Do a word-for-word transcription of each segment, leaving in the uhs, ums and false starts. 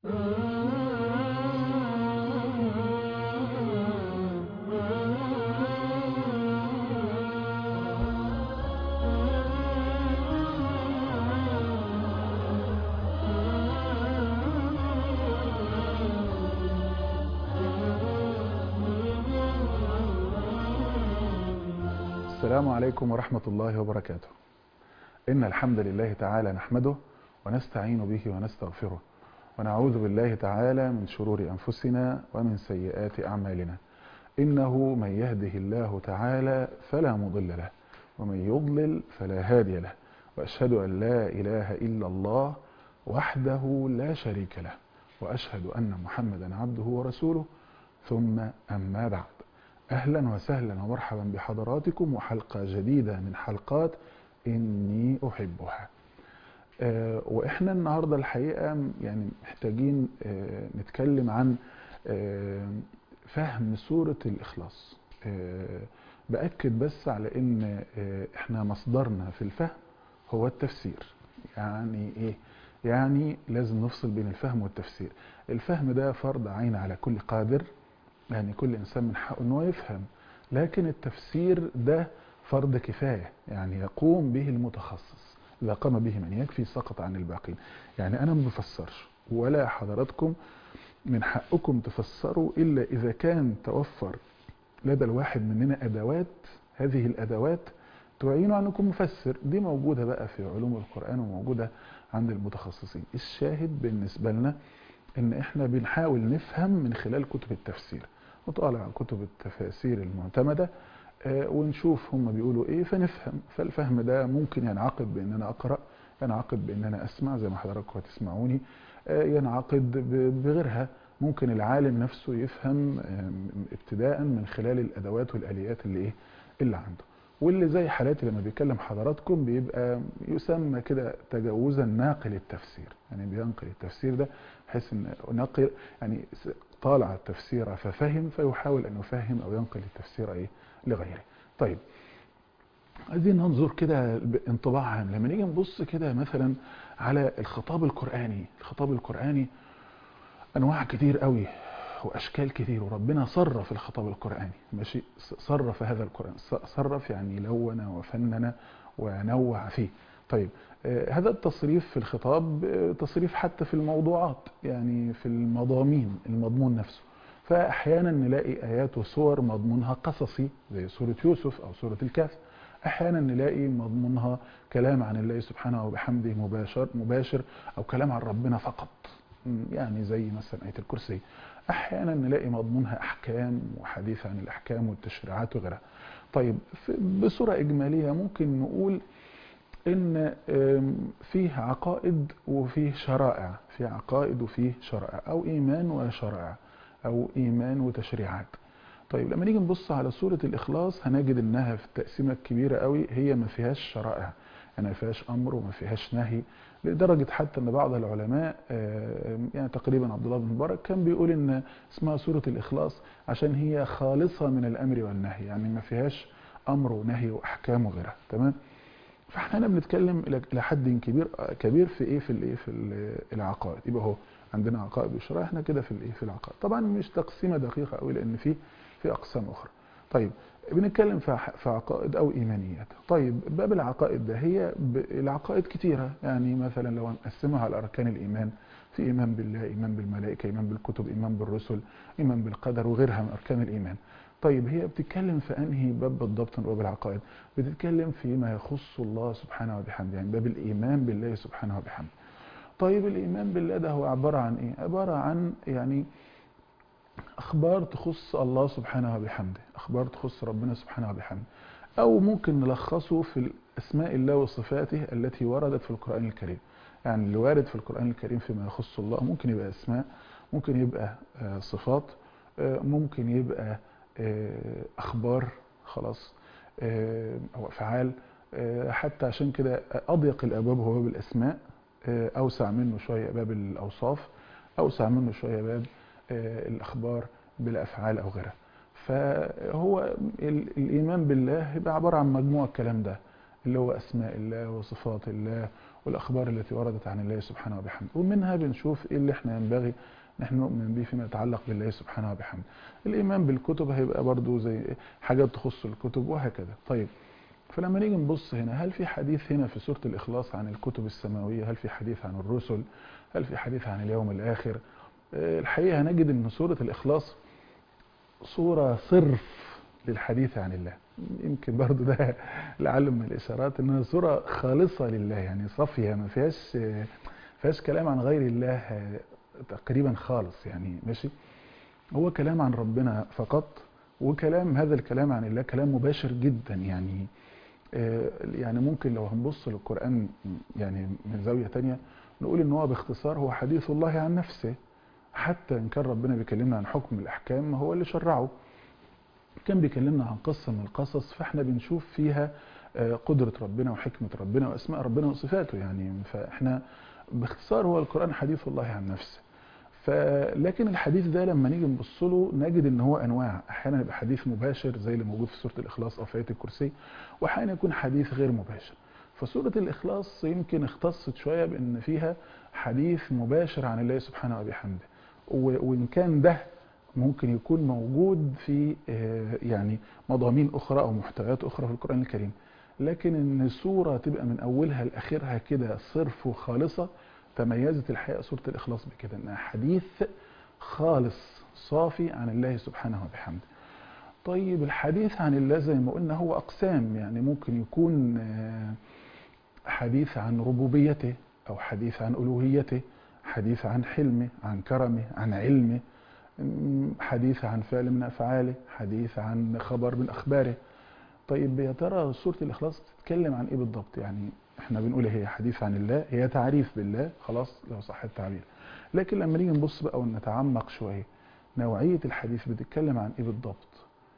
السلام عليكم ورحمة الله وبركاته. إن الحمد لله تعالى نحمده ونستعين به ونستغفره ونعوذ بالله تعالى من شرور أنفسنا ومن سيئات أعمالنا. إنه من يهده الله تعالى فلا مضل له ومن يضلل فلا هادي له، وأشهد أن لا إله إلا الله وحده لا شريك له، وأشهد أن محمدا عبده ورسوله. ثم أما بعد، أهلا وسهلا ومرحبا بحضراتكم وحلقة جديدة من حلقات إني أحبها. أه وإحنا النهاردة الحقيقة يعني محتاجين أه نتكلم عن أه فهم سورة الإخلاص. أه بأكد بس على إن أه إحنا مصدرنا في الفهم هو التفسير. يعني إيه؟ يعني لازم نفصل بين الفهم والتفسير. الفهم ده فرض عين على كل قادر، يعني كل إنسان من حقه أنه يفهم، لكن التفسير ده فرض كفاية، يعني يقوم به المتخصص. إذا قام به من يكفي سقط عن الباقين. يعني أنا ما بفسرش ولا حضراتكم من حقكم تفسروا إلا إذا كان توفر لدى الواحد مننا أدوات، هذه الأدوات تعينه أن يكون مفسر. دي موجودة بقى في علوم القرآن وموجودة عند المتخصصين. الشاهد بالنسبة لنا إن إحنا بنحاول نفهم من خلال كتب التفسير، نطالع كتب التفاسير المعتمدة ونشوف هم بيقولوا ايه فنفهم. فالفهم ده ممكن ينعقد بان انا اقرأ، ينعقد بان انا اسمع زي ما حضراتكم هتسمعوني، ينعقد بغيرها. ممكن العالم نفسه يفهم ابتداء من خلال الادوات والاليات اللي ايه اللي عنده. واللي زي حالاتي لما بيكلم حضراتكم بيبقى يسمى كده تجاوزا ناقل التفسير، يعني بينقل التفسير ده بحيث ان ناقل يعني طالع التفسير ففهم فيحاول ان يفهم او ينقل التفسير ايه لغيره. طيب، عايزين ننظر كده بانطباع عام. لما نيجي نبص كده مثلا على الخطاب القرآني، الخطاب القرآني انواع كتير قوي واشكال كتير، وربنا صرف الخطاب القرآني، ماشي، صرف هذا القرآن، صرف يعني لون وفنن ونوع فيه. طيب، آه هذا التصريف في الخطاب آه تصريف حتى في الموضوعات، يعني في المضامين، المضمون نفسه. فأحيانا نلاقي آيات وصور مضمونها قصصي زي سورة يوسف أو سورة الكهف. أحيانا نلاقي مضمونها كلام عن الله سبحانه وبحمده مباشر مباشر أو كلام عن ربنا فقط، يعني زي مثلا آية الكرسي. أحيانا نلاقي مضمونها أحكام وحديث عن الأحكام والتشريعات وغيرها. طيب، بصورة إجمالية ممكن نقول إن فيه عقائد وفيه شرائع، فيه عقائد وفيه شرائع، أو إيمان وشرائع، أو إيمان وتشريعات. طيب، لما نيجي نبص على سورة الإخلاص هنجد إنها في التقسيمة الكبيرة قوي هي ما فيهاش شرائع، يعني ما فيهاش أمر وما فيهاش نهي، لدرجة حتى أن بعض العلماء يعني تقريبا عبد الله بن مبارك كان بيقول إن اسمها سورة الإخلاص عشان هي خالصة من الأمر والنهي، يعني ما فيهاش أمر ونهي وأحكام وغيرها. تمام؟ فاحنا هنا بنتكلم الى حد كبير كبير في ايه في الايه في العقائد. يبقى هو عندنا عقائد وشرائع، احنا كده في الايه في العقائد. طبعا مش تقسيمه دقيقه قوي لان في في اقسام اخرى. طيب، بنتكلم في في عقائد او ايمانيات. طيب، باب العقائد ده هي العقائد كتيره، يعني مثلا لو هنقسمها على اركان الايمان، في ايمان بالله، ايمان بالملائكه، ايمان بالكتب، ايمان بالرسل، ايمان بالقدر وغيرها من اركان الايمان. طيب، هي بتتكلم في انهي باب بالضبط من باب العقائد؟ بتتكلم فيما يخص الله سبحانه وبحمده، يعني باب الايمان بالله سبحانه وبحمده. طيب، الايمان بالله ده هو عباره عن ايه؟ عباره عن يعني اخبار تخص الله سبحانه وبحمده، اخبار تخص ربنا سبحانه وبحمده، او ممكن نلخصه في اسماء الله وصفاته التي وردت في القران الكريم. يعني اللي وارد في القران الكريم فيما يخص الله ممكن يبقى اسماء، ممكن يبقى صفات، ممكن يبقى اخبار خلاص، او افعال. حتى عشان كده اضيق الابواب هو باب الاسماء، اوسع منه شويه باب الاوصاف، اوسع منه شويه باب الاخبار بالافعال او غيرها. فهو الايمان بالله يبقى عباره عن مجموع الكلام ده اللي هو اسماء الله وصفات الله والأخبار التي وردت عن الله سبحانه وبحمده، ومنها بنشوف إيه اللي احنا ينبغي نحن نؤمن به فيما يتعلق بالله سبحانه وبحمده. الإيمان بالكتب هيبقى برضو زي حاجات تخص الكتب وهكذا. طيب، فلما نيجي نبص هنا، هل في حديث هنا في سورة الإخلاص عن الكتب السماوية؟ هل في حديث عن الرسل؟ هل في حديث عن اليوم الآخر؟ الحقيقة هنجد أن سورة الإخلاص صورة صرف للحديث عن الله. يمكن برضو ده لعل من الإشارات أنها صورة خالصة لله، يعني صافية، ما فيهاش فيهاش كلام عن غير الله تقريبا خالص، يعني ماشي، هو كلام عن ربنا فقط. وكلام هذا الكلام عن الله كلام مباشر جدا، يعني يعني ممكن لو هنبص للقرآن يعني من زاوية تانية نقول ان هو باختصار هو حديث الله عن نفسه. حتى ان كان ربنا بيكلمنا عن حكم الأحكام هو اللي شرعه، كان بيكلمنا عن قصة من القصص فاحنا بنشوف فيها قدرة ربنا وحكمة ربنا وأسماء ربنا وصفاته، يعني فاحنا باختصار هو القرآن حديث الله عن نفسه. فلكن الحديث ده لما نيجي نبص له نجد ان هو انواع، احيانا يبقى حديث مباشر زي اللي موجود في سورة الإخلاص او في آية الكرسي، واحيانا يكون حديث غير مباشر. فسورة الإخلاص يمكن اختصت شوية بان فيها حديث مباشر عن الله سبحانه وبحمده، وان كان ده ممكن يكون موجود في يعني مضامين اخرى او محتويات اخرى في القرآن الكريم، لكن ان السورة تبقى من اولها لاخرها كده صرف وخالصة، تميزت الحقيقة سورة الإخلاص بكده انها حديث خالص صافي عن الله سبحانه وبحمده. طيب، الحديث عن الله زي ما قلنا هو أقسام، يعني ممكن يكون حديث عن ربوبيته، أو حديث عن ألوهيته، حديث عن حلمه، عن كرمه، عن علمه، حديث عن فعل من أفعاله، حديث عن خبر من أخباره. طيب، يا ترى سورة الإخلاص بتتكلم عن إيه بالضبط؟ يعني احنا بنقول هي حديث عن الله، هي تعريف بالله خلاص لو صح التعبير، لكن لما نيجي نبص بقى ونتعمق شوية، نوعية الحديث بتتكلم عن إيه بالضبط؟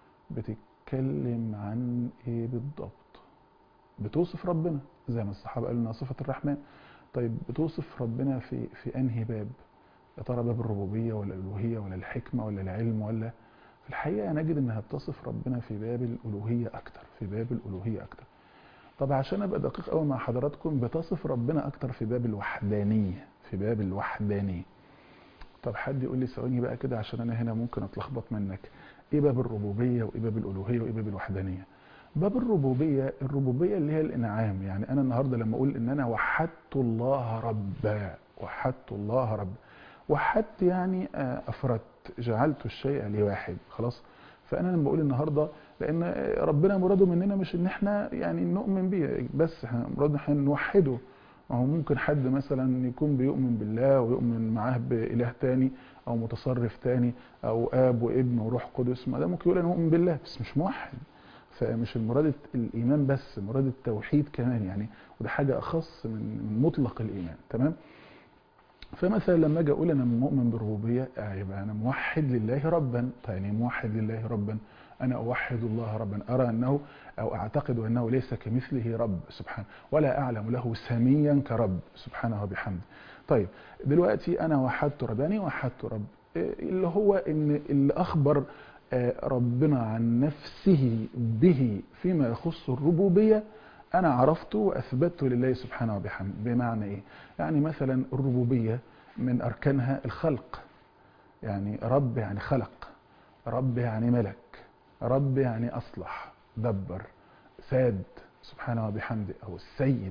بتتكلم عن إيه بالضبط؟ بتوصف ربنا زي ما الصحابة قالوا انها صفة الرحمن. طيب، بتوصف ربنا في في أنهي باب؟ يا ترى باب الربوبية ولا الألوهية ولا الحكمة ولا العلم؟ ولا في الحقيقة نجد انها بتصف ربنا في باب الألوهية أكتر، في باب الألوهية أكتر. طب عشان ابقى دقيق قوي مع حضراتكم، بتصف ربنا اكتر في باب الوحدانيه، في باب الوحدانيه. طب حد يقول لي ثواني بقى كده عشان انا هنا ممكن اتلخبط منك، ايه باب الربوبيه وايه باب الالوهيه وايه باب الوحدانيه؟ باب الربوبيه، الربوبيه اللي هي الانعام، يعني انا النهارده لما اقول ان انا وحدت الله ربا، وحدت الله رب، وحدت يعني افردت، جعلت الشيء لواحد خلاص. فانا لما بقول النهارده، لان ربنا مراده مننا مش ان احنا يعني نؤمن بيه بس، احنا مرادنا احنا نوحده. ما هو ممكن حد مثلا يكون بيؤمن بالله ويؤمن معاه باله تاني او متصرف تاني او اب وابن وروح قدس، ما ده ممكن يقول انا مؤمن بالله بس مش موحد. فمش المراد الايمان بس، مراد التوحيد كمان يعني، وده حاجه اخص من مطلق الايمان. تمام؟ فمثلا لما اجي اقول انا مؤمن بالربوبيه، يبقى انا موحد لله ربا. يعني موحد لله ربا، انا اوحد الله ربا، ارى انه او اعتقد انه ليس كمثله رب سبحانه، ولا اعلم له سميا كرب سبحانه وبحمده. طيب، دلوقتي انا وحدت رب، يعني وحدت رب اللي هو ان اللي اخبر ربنا عن نفسه به فيما يخص الربوبيه أنا عرفته وأثبته لله سبحانه وبحمده. بمعنى إيه؟ يعني مثلا الربوبية من أركانها الخلق، يعني رب يعني خلق، رب يعني ملك، رب يعني أصلح، دبر، ساد سبحانه وبحمده، أو السيد.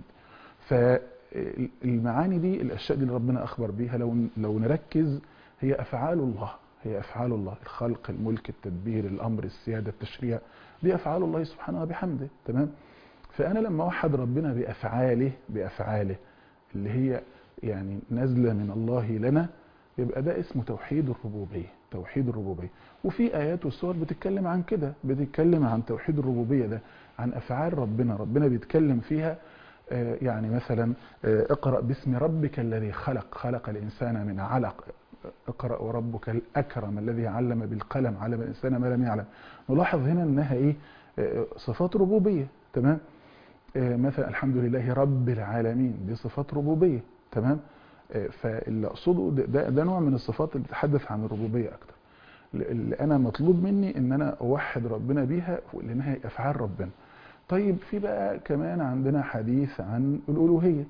فالمعاني دي، الأشياء دي اللي ربنا أخبر بيها، لو لو نركز هي أفعال الله، هي أفعال الله، الخلق، الملك، التدبير، الأمر، السيادة، التشريع، دي أفعال الله سبحانه وبحمده. تمام؟ فأنا لما أوحد ربنا بأفعاله، بأفعاله اللي هي يعني نازلة من الله لنا، يبقى ده اسمه توحيد الربوبية، توحيد الربوبية. وفي آيات وسور بتتكلم عن كده، بتتكلم عن توحيد الربوبية ده، عن أفعال ربنا، ربنا بيتكلم فيها. يعني مثلا اقرأ باسم ربك الذي خلق، خلق الإنسان من علق، اقرأ وربك الأكرم الذي علم بالقلم، علم الإنسان ما لم يعلم. نلاحظ هنا أنها إيه؟ صفات ربوبية. تمام؟ مثلا الحمد لله رب العالمين، دي صفات ربوبية. تمام؟ فاللي اقصده ده, ده, ده نوع من الصفات اللي بتتحدث عن الربوبية اكتر، اللي انا مطلوب مني ان انا اوحد ربنا بيها لانها افعال ربنا. طيب، في بقى كمان عندنا حديث عن الالوهية،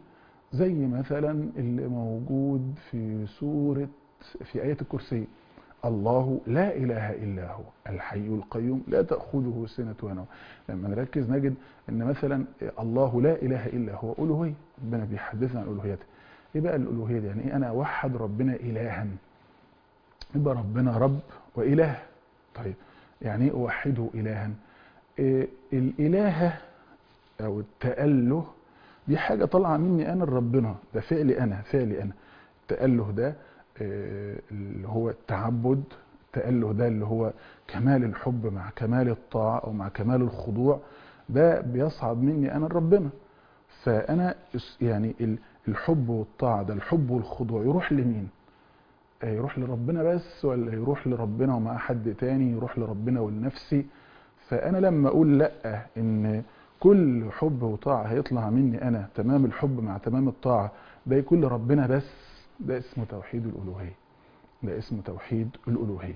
زي مثلا اللي موجود في سورة في آية الكرسي: الله لا إله إلا هو الحي القيوم لا تأخذه سنة ونوم. لما نركز نجد أن مثلا الله لا إله إلا هو ألوهية، ربنا بيحدثنا عن ألوهيته. إيه بقى الألوهية دي؟ يعني إيه أنا أوحد ربنا إلها؟ يبقى ربنا رب وإله. طيب يعني إيه أوحده إلها؟ إيه الإلهة أو التأله دي حاجة طالعة مني أنا لربنا، ده فعلي أنا، فعلي أنا. التأله ده اللي هو التعبد، التأله ده اللي هو كمال الحب مع كمال الطاعة أو مع كمال الخضوع، ده بيصعد مني أنا لربنا. فأنا يعني الحب والطاعة ده، الحب والخضوع يروح لمين؟ يروح لربنا بس، ولا يروح لربنا ومع حد تاني؟ يروح لربنا ولنفسي. فأنا لما أقول لأ، إن كل حب وطاعة هيطلع مني أنا تمام الحب مع تمام الطاعة، ده يكون لربنا بس، ده اسمه توحيد الألوهية. ده اسمه توحيد الألوهية.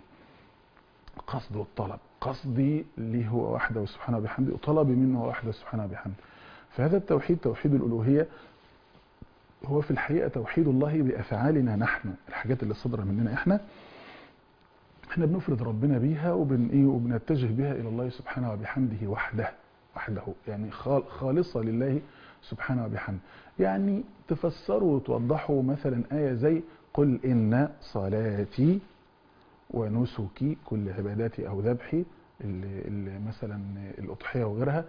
قصد والطلب، قصدي ليه هو وحده سبحانه وبحمده، وطلبي منه وحده سبحانه وبحمده. فهذا التوحيد، توحيد الألوهية، هو في الحقيقة توحيد الله بأفعالنا نحن، الحاجات اللي صدر مننا احنا احنا بنفرد ربنا بيها وبن ايه وبنتجه بها الى الله سبحانه وبحمده وحده وحده، يعني خالصة لله سبحانه وبحمده. يعني تفسروا وتوضحوا مثلا آية زي: قل إن صلاتي ونسكي، كل عباداتي أو ذبحي، اللي اللي مثلا الأضحية وغيرها،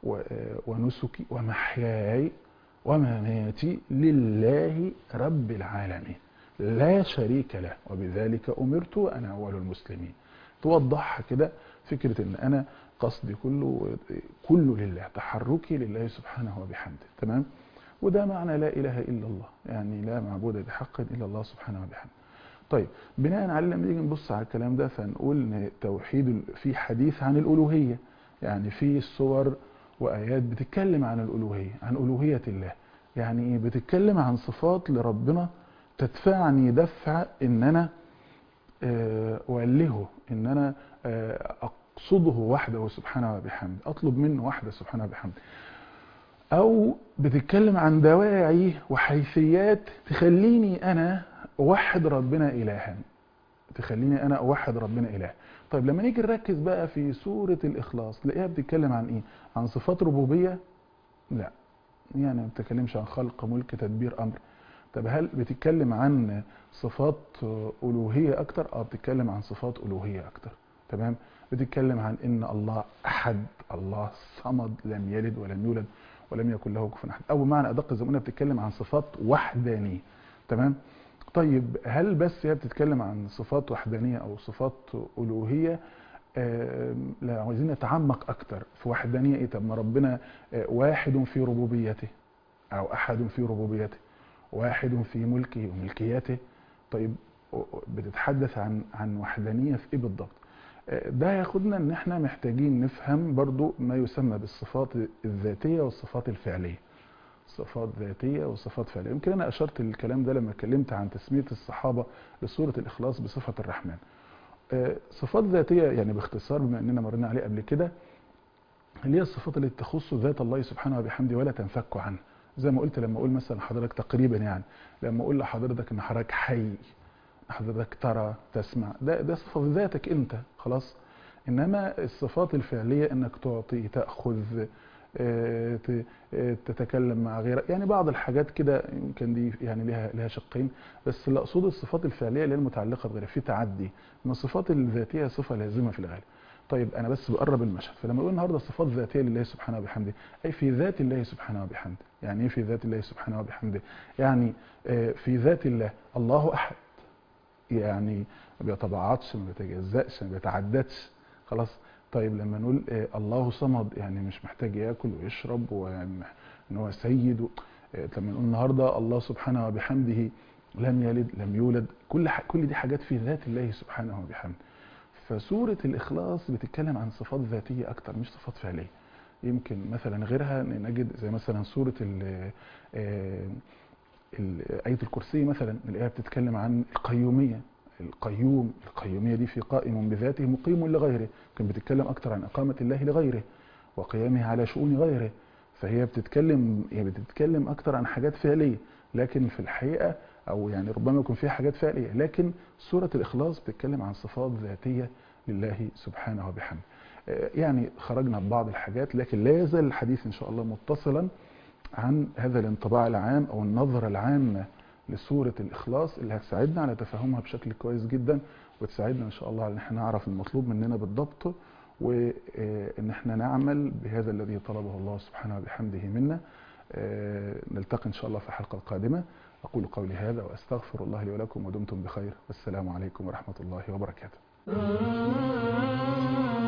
ونسكي ومحياي ومماتي لله رب العالمين لا شريك له وبذلك أمرت وأنا أول المسلمين. توضحها كده فكرة إن أنا قصدي كله كله لله، تحركي لله سبحانه وبحمده. تمام؟ وده معنى لا إله إلا الله، يعني لا معبود بحق إلا الله سبحانه وبحمده. طيب بناء على لما نيجي نبص على الكلام ده، فنقول ان توحيد في حديث عن الألوهية، يعني في صور وآيات بتتكلم عن الألوهية، عن ألوهية الله. يعني ايه؟ بتتكلم عن صفات لربنا تدفعني دفع ان انا أؤلهه، ان انا اقصده وحده سبحانه وبحمده، اطلب منه وحده سبحانه وبحمده. او بتتكلم عن دواعي وحيثيات تخليني انا اوحد ربنا الها، تخليني انا اوحد ربنا اله. طيب لما نيجي نركز بقى في سورة الاخلاص، تلاقيها بتتكلم عن ايه؟ عن صفات ربوبية؟ لا، يعني ما بتتكلمش عن خلق، ملك، تدبير، امر. طب هل بتتكلم عن صفات الوهية اكتر؟ اه بتتكلم عن صفات الوهية اكتر. تمام؟ بتتكلم عن ان الله احد، الله صمد، لم يلد ولم يولد ولم يكن له كفوا احد، او بمعنى ادق زي ما قلنا بتتكلم عن صفات وحدانية. تمام؟ طيب هل بس هي بتتكلم عن صفات وحدانية او صفات الوهية؟ آه لا، عايزين نتعمق اكتر في وحدانية. ايه؟ طب ما ربنا آه واحد في ربوبيته، او احد في ربوبيته، واحد في ملكه وملكيته. طيب بتتحدث عن عن وحدانية في ايه بالضبط؟ آه ده ياخدنا ان احنا محتاجين نفهم برضو ما يسمى بالصفات الذاتية والصفات الفعلية. صفات ذاتية وصفات فعلية. يمكن أنا أشرت الكلام ده لما اتكلمت عن تسمية الصحابة لسورة الإخلاص بصفة الرحمن. صفات ذاتية يعني باختصار بما أننا مرنا عليه قبل كده، اللي هي الصفات اللي تخص ذات الله سبحانه وبحمده ولا تنفك عنه. زي ما قلت لما أقول مثلا حضرتك تقريبا، يعني لما أقول لحضرتك أن حضرتك حي، حضرتك ترى، تسمع، ده ده صفة ذاتك أنت خلاص. إنما الصفات الفعلية أنك تعطي، تأخذ، تتكلم مع غيرك، يعني بعض الحاجات كده يمكن دي يعني لها لها شقين. بس اللي اقصده الصفات الفعليه اللي هي المتعلقه بغيرها، في تعدي. من الصفات الذاتيه صفه لازمه في الغالب. طيب انا بس بقرب المشهد، فلما اقول النهارده صفات ذاتيه لله سبحانه وبحمده، اي في ذات الله سبحانه وبحمده. يعني ايه في ذات الله سبحانه وبحمده؟ يعني في ذات الله، الله احد، يعني ما بيتبعضش، ما بيتجزأش، ما بيتعددش خلاص. طيب لما نقول الله صمد، يعني مش محتاج ياكل ويشرب وان هو سيد. لما نقول النهارده الله سبحانه وبحمده لم يلد لم يولد، كل كل دي حاجات في ذات الله سبحانه وبحمده. فسورة الإخلاص بتتكلم عن صفات ذاتية أكتر مش صفات فعلية. يمكن مثلا غيرها نجد زي مثلا سورة آية الكرسي مثلا، الآية بتتكلم عن القيومية، القيوم، القيومية دي في قائم بذاته مقيم لغيره، كان بتتكلم أكتر عن إقامة الله لغيره وقيامه على شؤون غيره. فهي بتتكلم هي بتتكلم اكتر عن حاجات فعليه، لكن في الحقيقه او يعني ربما يكون فيها حاجات فعليه، لكن سوره الاخلاص بتتكلم عن صفات ذاتيه لله سبحانه وبحمده. يعني خرجنا ببعض الحاجات، لكن لا يزال الحديث ان شاء الله متصلا عن هذا الانطباع العام او النظره العامه لسوره الاخلاص اللي هتساعدنا على تفهمها بشكل كويس جدا، وتساعدنا ان شاء الله على ان احنا نعرف المطلوب مننا بالضبط، وان احنا نعمل بهذا الذي طلبه الله سبحانه وبحمده منا. نلتقي ان شاء الله في الحلقه القادمه. اقول قولي هذا واستغفر الله لي ولكم، ودمتم بخير، والسلام عليكم ورحمه الله وبركاته.